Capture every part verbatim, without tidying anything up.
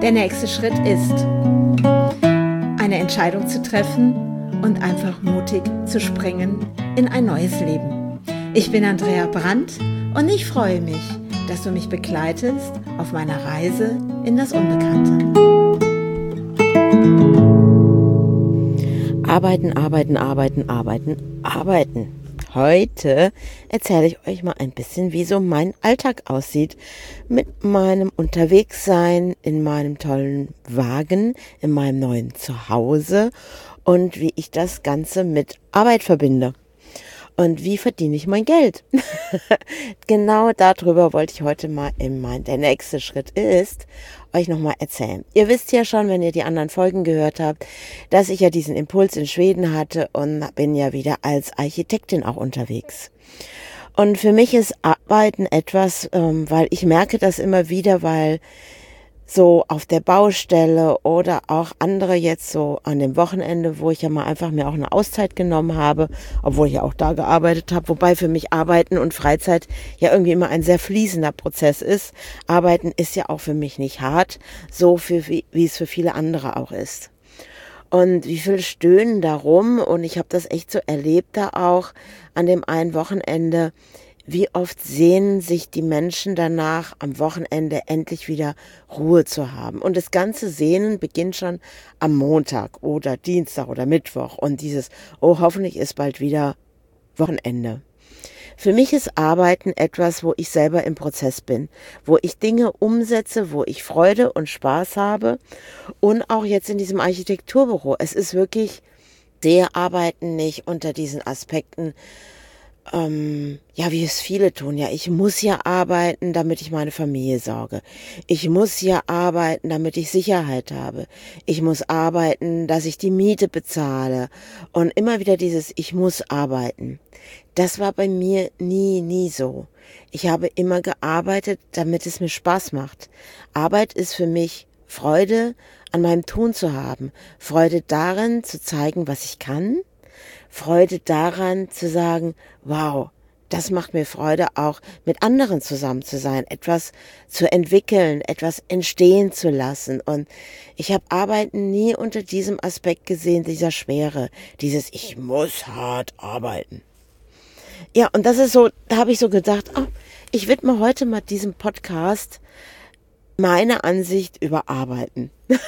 Der nächste Schritt ist, eine Entscheidung zu treffen und einfach mutig zu springen in ein neues Leben. Ich bin Andrea Brandt und ich freue mich, dass du mich begleitest auf meiner Reise in das Unbekannte. Arbeiten, arbeiten, arbeiten, arbeiten, arbeiten. Heute erzähle ich euch mal ein bisschen, wie so mein Alltag aussieht mit meinem Unterwegssein in meinem tollen Wagen, in meinem neuen Zuhause und wie ich das Ganze mit Arbeit verbinde. Und wie verdiene ich mein Geld? Genau darüber wollte ich heute mal in mein, der nächste Schritt ist, euch nochmal erzählen. Ihr wisst ja schon, wenn ihr die anderen Folgen gehört habt, dass ich ja diesen Impuls in Schweden hatte und bin ja wieder als Architektin auch unterwegs. Und für mich ist Arbeiten etwas, ähm, weil ich merke das immer wieder, weil so auf der Baustelle oder auch andere jetzt so an dem Wochenende, wo ich ja mal einfach mir auch eine Auszeit genommen habe, obwohl ich ja auch da gearbeitet habe, wobei für mich Arbeiten und Freizeit ja irgendwie immer ein sehr fließender Prozess ist. Arbeiten ist ja auch für mich nicht hart, so für, wie, wie es für viele andere auch ist. Und wie viel stöhnen da rum und ich habe das echt so erlebt da auch an dem einen Wochenende. Wie oft sehnen sich die Menschen danach, am Wochenende endlich wieder Ruhe zu haben. Und das ganze Sehnen beginnt schon am Montag oder Dienstag oder Mittwoch. Und dieses, oh, hoffentlich ist bald wieder Wochenende. Für mich ist Arbeiten etwas, wo ich selber im Prozess bin, wo ich Dinge umsetze, wo ich Freude und Spaß habe. Und auch jetzt in diesem Architekturbüro. Es ist wirklich, sehe Arbeiten nicht unter diesen Aspekten, Ähm, ja, wie es viele tun, ja, ich muss ja arbeiten, damit ich meine Familie sorge. Ich muss ja arbeiten, damit ich Sicherheit habe. Ich muss arbeiten, dass ich die Miete bezahle. Und immer wieder dieses, ich muss arbeiten. Das war bei mir nie, nie so. Ich habe immer gearbeitet, damit es mir Spaß macht. Arbeit ist für mich Freude an meinem Tun zu haben. Freude darin, zu zeigen, was ich kann. Freude daran zu sagen, wow, das macht mir Freude, auch mit anderen zusammen zu sein, etwas zu entwickeln, etwas entstehen zu lassen. Und ich habe Arbeiten nie unter diesem Aspekt gesehen, dieser Schwere, dieses ich muss hart arbeiten. Ja, und das ist so, da habe ich so gedacht, oh, ich widme heute mal diesem Podcast meine Ansicht über Arbeiten.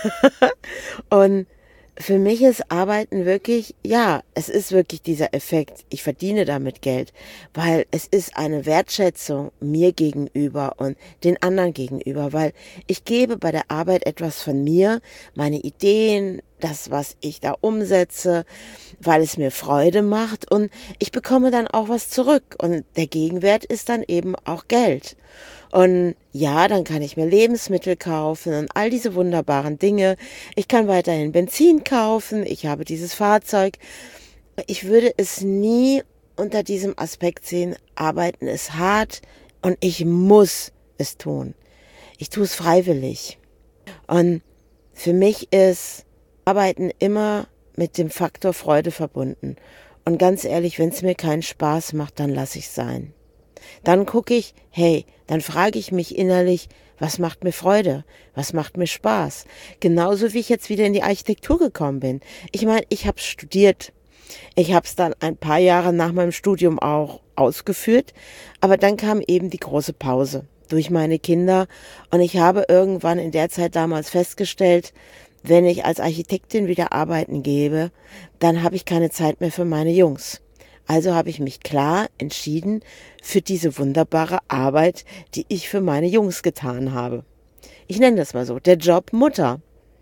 Und für mich ist Arbeiten wirklich, ja, es ist wirklich dieser Effekt, ich verdiene damit Geld, weil es ist eine Wertschätzung mir gegenüber und den anderen gegenüber, weil ich gebe bei der Arbeit etwas von mir, meine Ideen, das, was ich da umsetze, weil es mir Freude macht und ich bekomme dann auch was zurück und der Gegenwert ist dann eben auch Geld. Und ja, dann kann ich mir Lebensmittel kaufen und all diese wunderbaren Dinge. Ich kann weiterhin Benzin kaufen, ich habe dieses Fahrzeug. Ich würde es nie unter diesem Aspekt sehen, Arbeiten ist hart und ich muss es tun. Ich tue es freiwillig. Und für mich ist Arbeiten immer mit dem Faktor Freude verbunden. Und ganz ehrlich, wenn es mir keinen Spaß macht, dann lasse ich es sein. Dann gucke ich, hey, dann frage ich mich innerlich, was macht mir Freude? Was macht mir Spaß? Genauso wie ich jetzt wieder in die Architektur gekommen bin. Ich meine, ich habe studiert. Ich habe es dann ein paar Jahre nach meinem Studium auch ausgeführt. Aber dann kam eben die große Pause durch meine Kinder. Und ich habe irgendwann in der Zeit damals festgestellt, wenn ich als Architektin wieder arbeiten gebe, dann habe ich keine Zeit mehr für meine Jungs. Also habe ich mich klar entschieden für diese wunderbare Arbeit, die ich für meine Jungs getan habe. Ich nenne das mal so, der Job Mutter.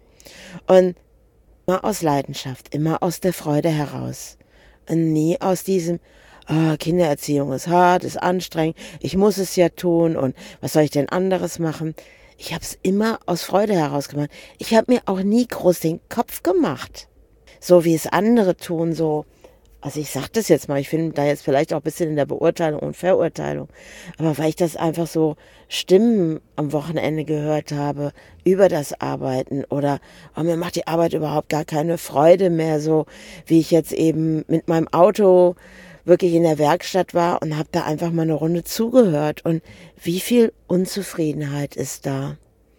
Und immer aus Leidenschaft, immer aus der Freude heraus. Und nie aus diesem, oh, Kindererziehung ist hart, ist anstrengend, ich muss es ja tun und was soll ich denn anderes machen? Ich habe es immer aus Freude heraus gemacht. Ich habe mir auch nie groß den Kopf gemacht. So wie es andere tun, so. Also ich sage das jetzt mal, ich bin da jetzt vielleicht auch ein bisschen in der Beurteilung und Verurteilung, aber weil ich das einfach so Stimmen am Wochenende gehört habe über das Arbeiten oder oh, mir macht die Arbeit überhaupt gar keine Freude mehr, so wie ich jetzt eben mit meinem Auto wirklich in der Werkstatt war und habe da einfach mal eine Runde zugehört und wie viel Unzufriedenheit ist da.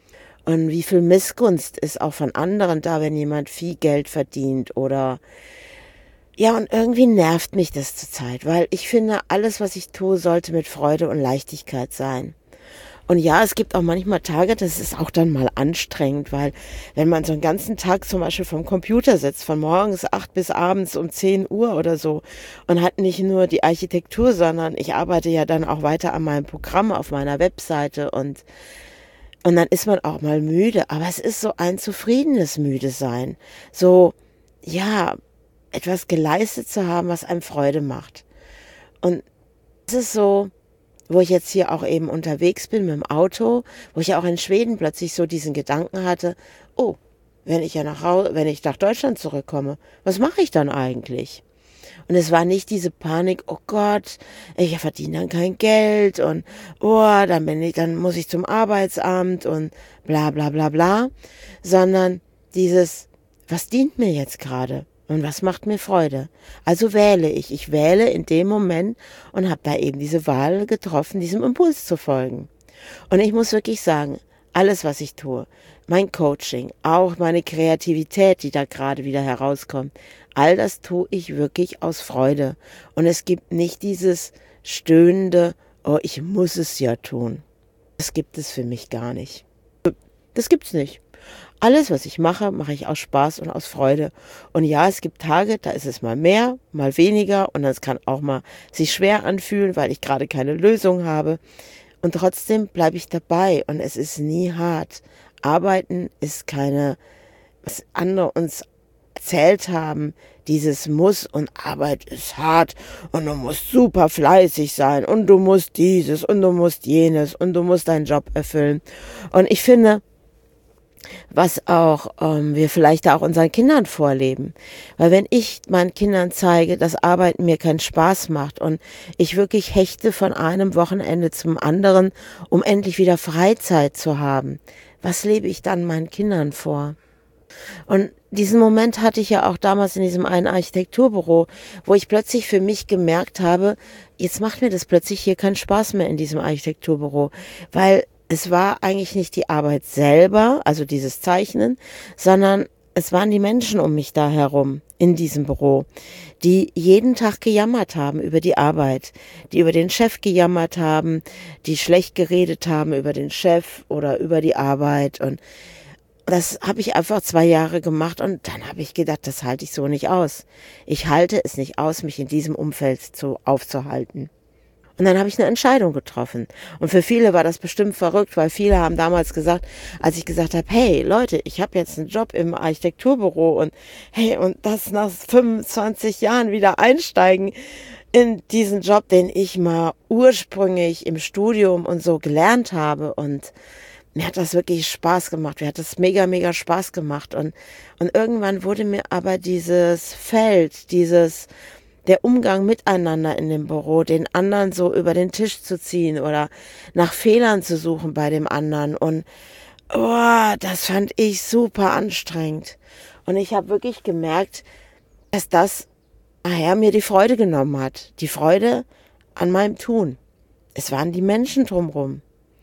Und wie viel Missgunst ist auch von anderen da, wenn jemand viel Geld verdient oder ja, und irgendwie nervt mich das zurzeit, weil ich finde, alles, was ich tue, sollte mit Freude und Leichtigkeit sein. Und ja, es gibt auch manchmal Tage, das ist auch dann mal anstrengend, weil wenn man so einen ganzen Tag zum Beispiel vom Computer sitzt, von morgens acht bis abends um zehn Uhr oder so und hat nicht nur die Architektur, sondern ich arbeite ja dann auch weiter an meinem Programm auf meiner Webseite und, und dann ist man auch mal müde. Aber es ist so ein zufriedenes Müdesein. So, ja, etwas geleistet zu haben, was einem Freude macht. Und es ist so, wo ich jetzt hier auch eben unterwegs bin mit dem Auto, wo ich auch in Schweden plötzlich so diesen Gedanken hatte, oh, wenn ich ja nach Hause, wenn ich nach Deutschland zurückkomme, was mache ich dann eigentlich? Und es war nicht diese Panik, oh Gott, ich verdiene dann kein Geld und oh, dann bin ich, dann muss ich zum Arbeitsamt und bla bla bla bla, sondern dieses, was dient mir jetzt gerade? Und was macht mir Freude? Also wähle ich. Ich wähle in dem Moment und habe da eben diese Wahl getroffen, diesem Impuls zu folgen. Und ich muss wirklich sagen, alles, was ich tue, mein Coaching, auch meine Kreativität, die da gerade wieder herauskommt, all das tue ich wirklich aus Freude. Und es gibt nicht dieses stöhnende, oh, ich muss es ja tun. Das gibt es für mich gar nicht. Das gibt's nicht. Alles, was ich mache, mache ich aus Spaß und aus Freude. Und ja, es gibt Tage, da ist es mal mehr, mal weniger und es kann auch mal sich schwer anfühlen, weil ich gerade keine Lösung habe. Und trotzdem bleibe ich dabei und es ist nie hart. Arbeiten ist keine, was andere uns erzählt haben, dieses Muss und Arbeit ist hart und du musst super fleißig sein und du musst dieses und du musst jenes und du musst deinen Job erfüllen. Und ich finde, was auch ähm, wir vielleicht auch unseren Kindern vorleben. Weil wenn ich meinen Kindern zeige, dass Arbeiten mir keinen Spaß macht und ich wirklich hechte von einem Wochenende zum anderen, um endlich wieder Freizeit zu haben, was lebe ich dann meinen Kindern vor? Und diesen Moment hatte ich ja auch damals in diesem einen Architekturbüro, wo ich plötzlich für mich gemerkt habe, jetzt macht mir das plötzlich hier keinen Spaß mehr in diesem Architekturbüro, weil es war eigentlich nicht die Arbeit selber, also dieses Zeichnen, sondern es waren die Menschen um mich da herum in diesem Büro, die jeden Tag gejammert haben über die Arbeit, die über den Chef gejammert haben, die schlecht geredet haben über den Chef oder über die Arbeit. Und das habe ich einfach zwei Jahre gemacht und dann habe ich gedacht, das halte ich so nicht aus. Ich halte es nicht aus, mich in diesem Umfeld zu, aufzuhalten. Und dann habe ich eine Entscheidung getroffen. Und für viele war das bestimmt verrückt, weil viele haben damals gesagt, als ich gesagt habe, hey Leute, ich habe jetzt einen Job im Architekturbüro und hey, und das nach fünfundzwanzig Jahren wieder einsteigen in diesen Job, den ich mal ursprünglich im Studium und so gelernt habe. Und mir hat das wirklich Spaß gemacht. Mir hat das mega, mega Spaß gemacht. Und, und irgendwann wurde mir aber dieses Feld, dieses der Umgang miteinander in dem Büro, den anderen so über den Tisch zu ziehen oder nach Fehlern zu suchen bei dem anderen. Und oh, das fand ich super anstrengend. Und ich habe wirklich gemerkt, dass das nachher mir die Freude genommen hat. Die Freude an meinem Tun. Es waren die Menschen drumherum.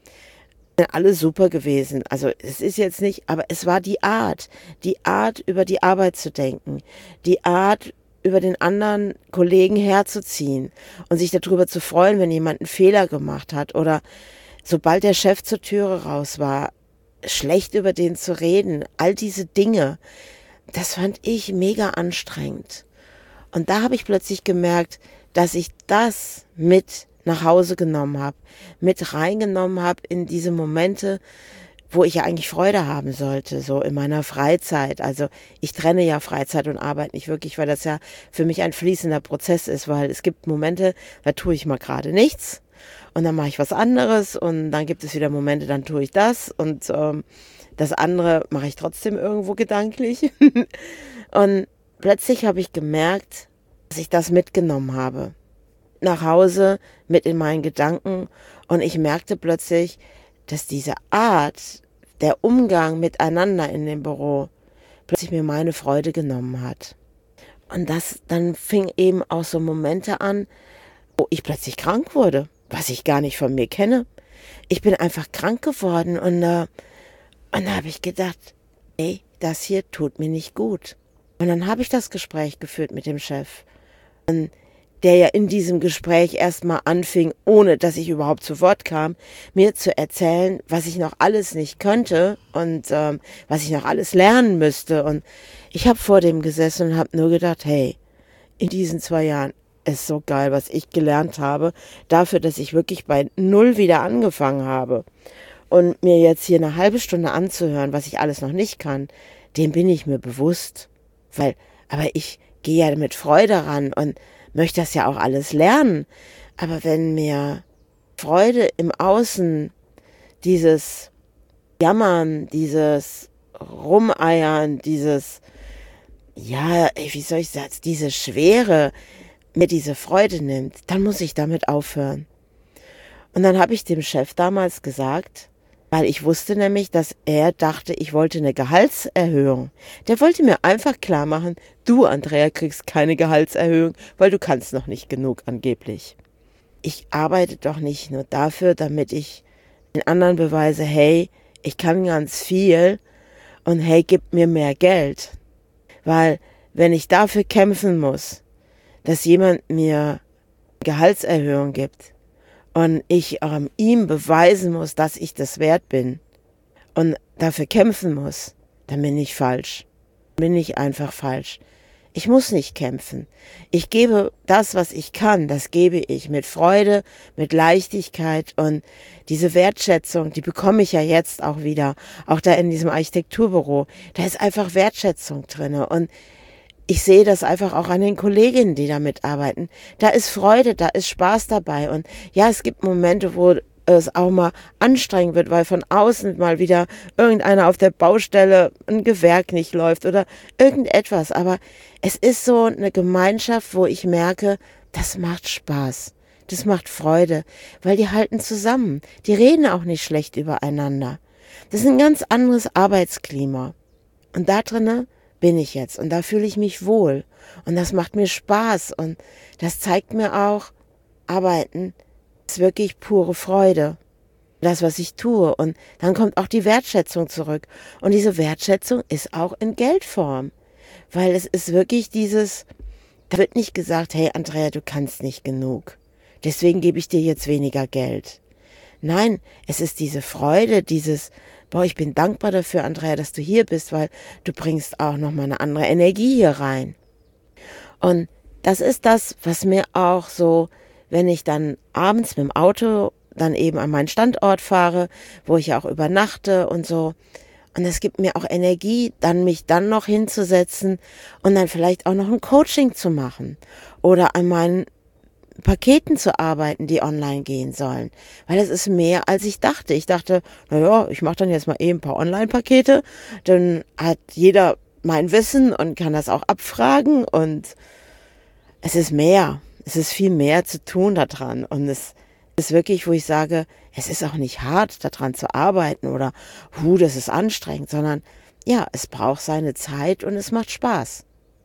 Sind alle super gewesen. Also es ist jetzt nicht, aber es war die Art. Die Art, über die Arbeit zu denken. Die Art, über den anderen Kollegen herzuziehen und sich darüber zu freuen, wenn jemand einen Fehler gemacht hat oder sobald der Chef zur Türe raus war, schlecht über den zu reden. All diese Dinge, das fand ich mega anstrengend. Und da habe ich plötzlich gemerkt, dass ich das mit nach Hause genommen habe, mit reingenommen habe in diese Momente, wo ich ja eigentlich Freude haben sollte, so in meiner Freizeit. Also ich trenne ja Freizeit und Arbeit nicht wirklich, weil das ja für mich ein fließender Prozess ist, weil es gibt Momente, da tue ich mal gerade nichts und dann mache ich was anderes und dann gibt es wieder Momente, dann tue ich das und ähm, das andere mache ich trotzdem irgendwo gedanklich. Und plötzlich habe ich gemerkt, dass ich das mitgenommen habe. Nach Hause, mit in meinen Gedanken und ich merkte plötzlich, dass diese Art, der Umgang miteinander in dem Büro plötzlich mir meine Freude genommen hat. Und das, dann fing eben auch so Momente an, wo ich plötzlich krank wurde, was ich gar nicht von mir kenne. Ich bin einfach krank geworden und, äh, Und da habe ich gedacht, ey, das hier tut mir nicht gut. Und dann habe ich das Gespräch geführt mit dem Chef. Und der ja in diesem Gespräch erstmal anfing, ohne dass ich überhaupt zu Wort kam, mir zu erzählen, was ich noch alles nicht könnte und ähm, was ich noch alles lernen müsste. Und ich habe vor dem gesessen und habe nur gedacht, hey, in diesen zwei Jahren ist so geil, was ich gelernt habe, dafür, dass ich wirklich bei Null wieder angefangen habe. Und mir jetzt hier eine halbe Stunde anzuhören, was ich alles noch nicht kann, dem bin ich mir bewusst. Weil, aber ich gehe ja mit Freude ran und möchte das ja auch alles lernen. Aber wenn mir Freude im Außen, dieses Jammern, dieses Rumeiern, dieses, ja, wie soll ich sagen, diese Schwere mir diese Freude nimmt, dann muss ich damit aufhören. Und dann habe ich dem Chef damals gesagt, weil ich wusste nämlich, dass er dachte, ich wollte eine Gehaltserhöhung. Der wollte mir einfach klar machen, du, Andrea, kriegst keine Gehaltserhöhung, weil du kannst noch nicht genug angeblich. Ich arbeite doch nicht nur dafür, damit ich den anderen beweise, hey, ich kann ganz viel und hey, gib mir mehr Geld. Weil wenn ich dafür kämpfen muss, dass jemand mir Gehaltserhöhung gibt, und ich ähm, ihm beweisen muss, dass ich das wert bin und dafür kämpfen muss, dann bin ich falsch. Bin ich einfach falsch. Ich muss nicht kämpfen. Ich gebe das, was ich kann, das gebe ich mit Freude, mit Leichtigkeit und diese Wertschätzung, die bekomme ich ja jetzt auch wieder, auch da in diesem Architekturbüro. Da ist einfach Wertschätzung drinne und ich sehe das einfach auch an den Kolleginnen, die da mitarbeiten. Da ist Freude, da ist Spaß dabei. Und ja, es gibt Momente, wo es auch mal anstrengend wird, weil von außen mal wieder irgendeiner auf der Baustelle ein Gewerk nicht läuft oder irgendetwas. Aber es ist so eine Gemeinschaft, wo ich merke, das macht Spaß. Das macht Freude, weil die halten zusammen. Die reden auch nicht schlecht übereinander. Das ist ein ganz anderes Arbeitsklima. Und da drinnen bin ich jetzt und da fühle ich mich wohl und das macht mir Spaß und das zeigt mir auch, Arbeiten ist wirklich pure Freude, das, was ich tue und dann kommt auch die Wertschätzung zurück und diese Wertschätzung ist auch in Geldform, weil es ist wirklich dieses, da wird nicht gesagt, hey Andrea, du kannst nicht genug, deswegen gebe ich dir jetzt weniger Geld. Nein, es ist diese Freude, dieses, boah, ich bin dankbar dafür, Andrea, dass du hier bist, weil du bringst auch nochmal eine andere Energie hier rein. Und das ist das, was mir auch so, wenn ich dann abends mit dem Auto dann eben an meinen Standort fahre, wo ich auch übernachte und so. Und es gibt mir auch Energie, dann mich dann noch hinzusetzen und dann vielleicht auch noch ein Coaching zu machen oder an meinen Paketen zu arbeiten, die online gehen sollen. Weil es ist mehr, als ich dachte. Ich dachte, naja, ich mache dann jetzt mal eben ein paar Online-Pakete, dann hat jeder mein Wissen und kann das auch abfragen und es ist mehr. Es ist viel mehr zu tun daran und es ist wirklich, wo ich sage, es ist auch nicht hart, daran zu arbeiten oder, hu, das ist anstrengend, sondern ja, es braucht seine Zeit und es macht Spaß.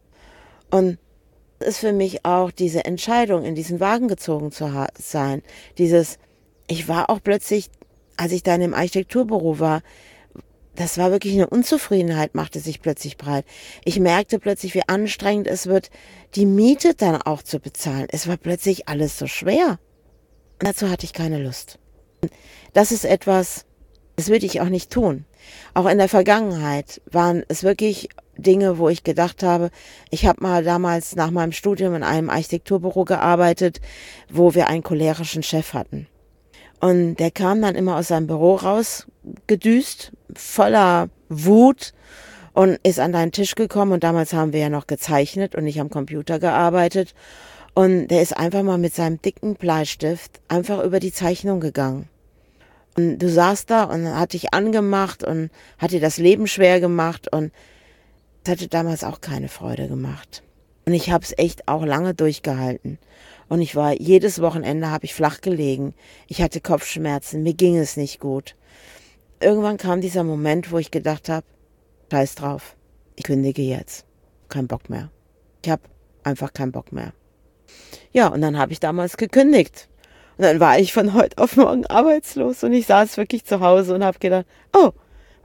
Und ist für mich auch diese Entscheidung, in diesen Wagen gezogen zu ha- sein. Dieses, ich war auch plötzlich, als ich da in dem Architekturbüro war, das war wirklich eine Unzufriedenheit, machte sich plötzlich breit. Ich merkte plötzlich, wie anstrengend es wird, die Miete dann auch zu bezahlen. Es war plötzlich alles so schwer. Und dazu hatte ich keine Lust. Das ist etwas, das würde ich auch nicht tun. Auch in der Vergangenheit waren es wirklich Dinge, wo ich gedacht habe, ich habe mal damals nach meinem Studium in einem Architekturbüro gearbeitet, wo wir einen cholerischen Chef hatten. Und der kam dann immer aus seinem Büro rausgedüst, voller Wut und ist an deinen Tisch gekommen. Und damals haben wir ja noch gezeichnet und nicht am Computer gearbeitet. Und der ist einfach mal mit seinem dicken Bleistift einfach über die Zeichnung gegangen. Und du saßt da und hat dich angemacht und hat dir das Leben schwer gemacht und das hatte damals auch keine Freude gemacht. Und ich habe es echt auch lange durchgehalten. Und ich war, jedes Wochenende habe ich flach gelegen. Ich hatte Kopfschmerzen, mir ging es nicht gut. Irgendwann kam dieser Moment, wo ich gedacht habe, scheiß drauf, ich kündige jetzt. Kein Bock mehr. Ich habe einfach keinen Bock mehr. Ja, und dann habe ich damals gekündigt. Und dann war ich von heute auf morgen arbeitslos und ich saß wirklich zu Hause und habe gedacht, oh,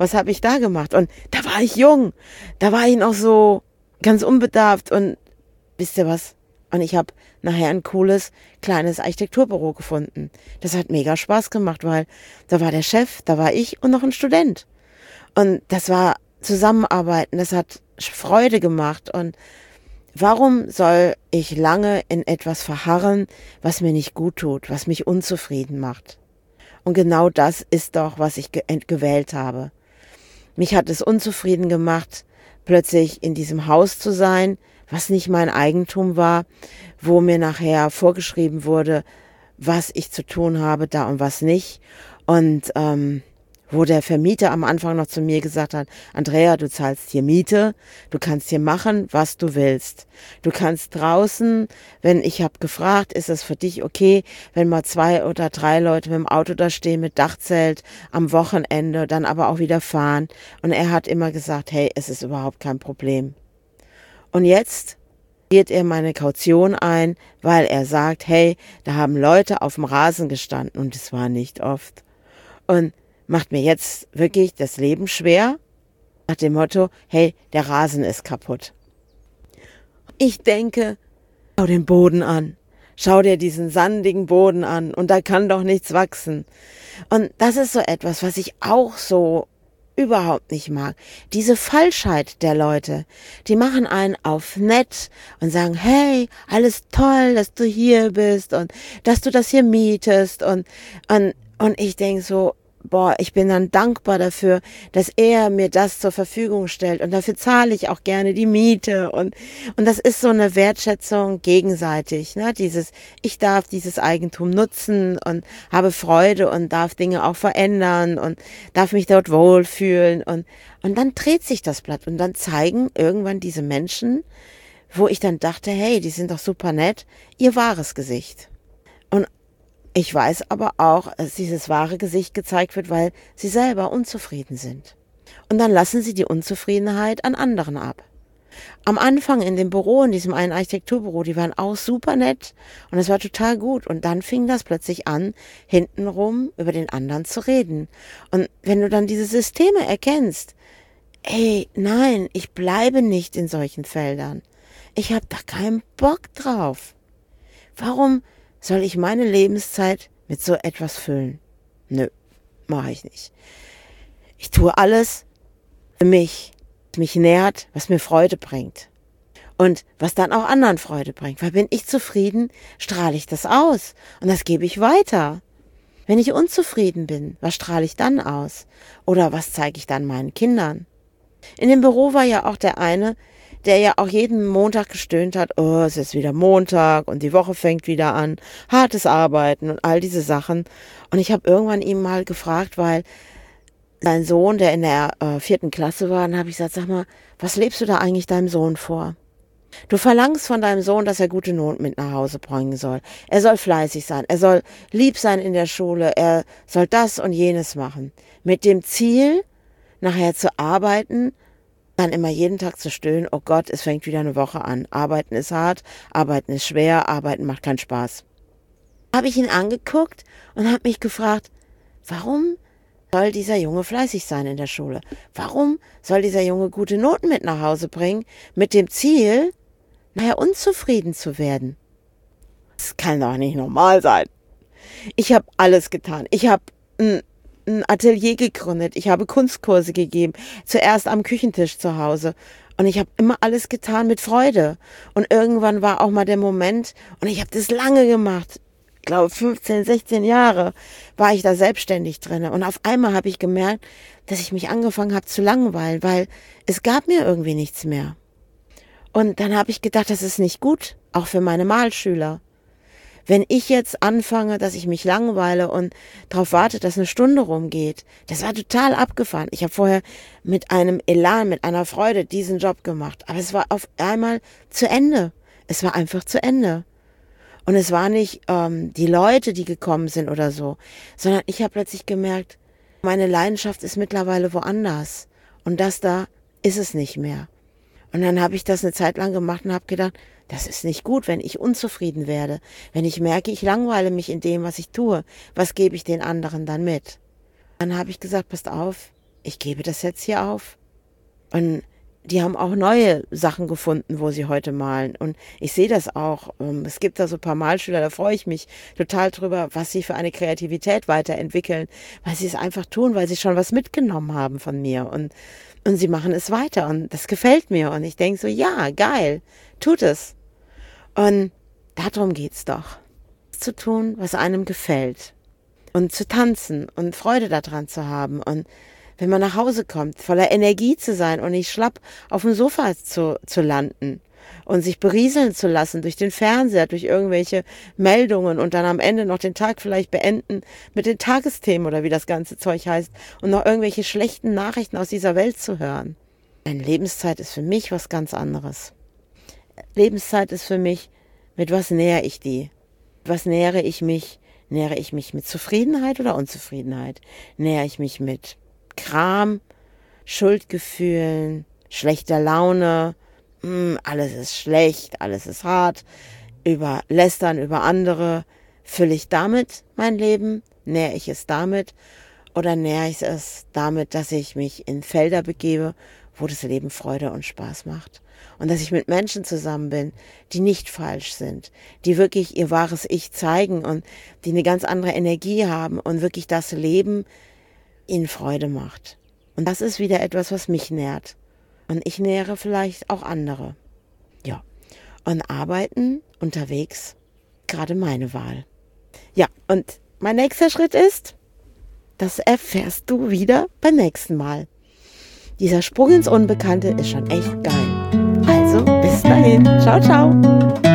Was habe ich da gemacht? Und da war ich jung. Da war ich noch so ganz unbedarft. Und wisst ihr was? Und ich habe nachher ein cooles, kleines Architekturbüro gefunden. Das hat mega Spaß gemacht, weil da war der Chef, da war ich und noch ein Student. Und das war Zusammenarbeiten, das hat Freude gemacht. Und warum soll ich lange in etwas verharren, was mir nicht gut tut, was mich unzufrieden macht? Und genau das ist doch, was ich ge- gewählt habe. Mich hat es unzufrieden gemacht, plötzlich in diesem Haus zu sein, was nicht mein Eigentum war, wo mir nachher vorgeschrieben wurde, was ich zu tun habe da und was nicht. Und ähm, wo der Vermieter am Anfang noch zu mir gesagt hat, Andrea, du zahlst hier Miete, du kannst hier machen, was du willst. Du kannst draußen, wenn ich habe gefragt, ist es für dich okay, wenn mal zwei oder drei Leute mit dem Auto da stehen, mit Dachzelt am Wochenende, dann aber auch wieder fahren. Und er hat immer gesagt, hey, es ist überhaupt kein Problem. Und jetzt geht er meine Kaution ein, weil er sagt, hey, da haben Leute auf dem Rasen gestanden und es war nicht oft. Und macht mir jetzt wirklich das Leben schwer, nach dem Motto, hey, der Rasen ist kaputt. Ich denke, schau den Boden an, schau dir diesen sandigen Boden an und da kann doch nichts wachsen. Und das ist so etwas, was ich auch so überhaupt nicht mag. Diese Falschheit der Leute, die machen einen auf nett und sagen, hey, alles toll, dass du hier bist und dass du das hier mietest und, und, und ich denke so, boah, ich bin dann dankbar dafür, dass er mir das zur Verfügung stellt und dafür zahle ich auch gerne die Miete und und das ist so eine Wertschätzung gegenseitig, ne? Dieses, ich darf dieses Eigentum nutzen und habe Freude und darf Dinge auch verändern und darf mich dort wohlfühlen und und dann dreht sich das Blatt und dann zeigen irgendwann diese Menschen, wo ich dann dachte, hey, die sind doch super nett, ihr wahres Gesicht. Und ich weiß aber auch, dass dieses wahre Gesicht gezeigt wird, weil sie selber unzufrieden sind. Und dann lassen sie die Unzufriedenheit an anderen ab. Am Anfang in dem Büro, in diesem einen Architekturbüro, die waren auch super nett und es war total gut. Und dann fing das plötzlich an, hintenrum über den anderen zu reden. Und wenn du dann diese Systeme erkennst, ey, nein, ich bleibe nicht in solchen Feldern. Ich habe da keinen Bock drauf. Warum soll ich meine Lebenszeit mit so etwas füllen? Nö, mache ich nicht. Ich tue alles für mich, was mich nährt, was mir Freude bringt. Und was dann auch anderen Freude bringt. Weil bin ich zufrieden, strahle ich das aus. Und das gebe ich weiter. Wenn ich unzufrieden bin, was strahle ich dann aus? Oder was zeige ich dann meinen Kindern? In dem Büro war ja auch der eine, der ja auch jeden Montag gestöhnt hat, oh, es ist wieder Montag und die Woche fängt wieder an, hartes Arbeiten und all diese Sachen. Und ich habe irgendwann ihm mal gefragt, weil sein Sohn, der in der äh, vierten Klasse war, dann habe ich gesagt, sag mal, was lebst du da eigentlich deinem Sohn vor? Du verlangst von deinem Sohn, dass er gute Noten mit nach Hause bringen soll. Er soll fleißig sein, er soll lieb sein in der Schule, er soll das und jenes machen. Mit dem Ziel, nachher zu arbeiten, dann immer jeden Tag zu stöhnen, oh Gott, es fängt wieder eine Woche an. Arbeiten ist hart, Arbeiten ist schwer, Arbeiten macht keinen Spaß. Habe ich ihn angeguckt und habe mich gefragt, warum soll dieser Junge fleißig sein in der Schule? Warum soll dieser Junge gute Noten mit nach Hause bringen, mit dem Ziel, nachher unzufrieden zu werden? Das kann doch nicht normal sein. Ich habe alles getan. Ich habe ein ein Atelier gegründet, ich habe Kunstkurse gegeben, zuerst am Küchentisch zu Hause und ich habe immer alles getan mit Freude und irgendwann war auch mal der Moment und ich habe das lange gemacht, ich glaube fünfzehn, sechzehn Jahre war ich da selbstständig drin und auf einmal habe ich gemerkt, dass ich mich angefangen habe zu langweilen, weil es gab mir irgendwie nichts mehr. Und dann habe ich gedacht, das ist nicht gut, auch für meine Malschüler. Wenn ich jetzt anfange, dass ich mich langweile und darauf warte, dass eine Stunde rumgeht, das war total abgefahren. Ich habe vorher mit einem Elan, mit einer Freude diesen Job gemacht, aber es war auf einmal zu Ende. Es war einfach zu Ende. Und es war nicht ähm, die Leute, die gekommen sind oder so, sondern ich habe plötzlich gemerkt, meine Leidenschaft ist mittlerweile woanders und das da ist es nicht mehr. Und dann habe ich das eine Zeit lang gemacht und habe gedacht, das ist nicht gut, wenn ich unzufrieden werde. Wenn ich merke, ich langweile mich in dem, was ich tue, was gebe ich den anderen dann mit? Dann habe ich gesagt, passt auf, ich gebe das jetzt hier auf. Und die haben auch neue Sachen gefunden, wo sie heute malen. Und ich sehe das auch. Es gibt da so ein paar Malschüler, da freue ich mich total drüber, was sie für eine Kreativität weiterentwickeln, weil sie es einfach tun, weil sie schon was mitgenommen haben von mir. Und, und sie machen es weiter. Und das gefällt mir. Und ich denke so, ja, geil, tut es. Und darum geht's doch. Zu tun, was einem gefällt. Und zu tanzen und Freude daran zu haben. Und wenn man nach Hause kommt, voller Energie zu sein und nicht schlapp auf dem Sofa zu, zu landen und sich berieseln zu lassen durch den Fernseher, durch irgendwelche Meldungen und dann am Ende noch den Tag vielleicht beenden mit den Tagesthemen oder wie das ganze Zeug heißt und noch irgendwelche schlechten Nachrichten aus dieser Welt zu hören. Eine Lebenszeit ist für mich was ganz anderes. Lebenszeit ist für mich, mit was nähere ich die? Was nähere ich mich? Nähere ich mich mit Zufriedenheit oder Unzufriedenheit? Nähere ich mich mit Kram, Schuldgefühlen, schlechter Laune, mh, alles ist schlecht, alles ist hart, über Lästern über andere, fülle ich damit mein Leben, nähere ich es damit oder nähere ich es damit, dass ich mich in Felder begebe, wo das Leben Freude und Spaß macht und dass ich mit Menschen zusammen bin, die nicht falsch sind, die wirklich ihr wahres Ich zeigen und die eine ganz andere Energie haben und wirklich das Leben ihnen Freude macht. Und das ist wieder etwas, was mich nährt. Und ich nähere vielleicht auch andere. Ja. Und arbeiten, unterwegs, gerade meine Wahl. Ja, und mein nächster Schritt ist, das erfährst du wieder beim nächsten Mal. Dieser Sprung ins Unbekannte ist schon echt geil. Also, bis dahin. Ciao, ciao.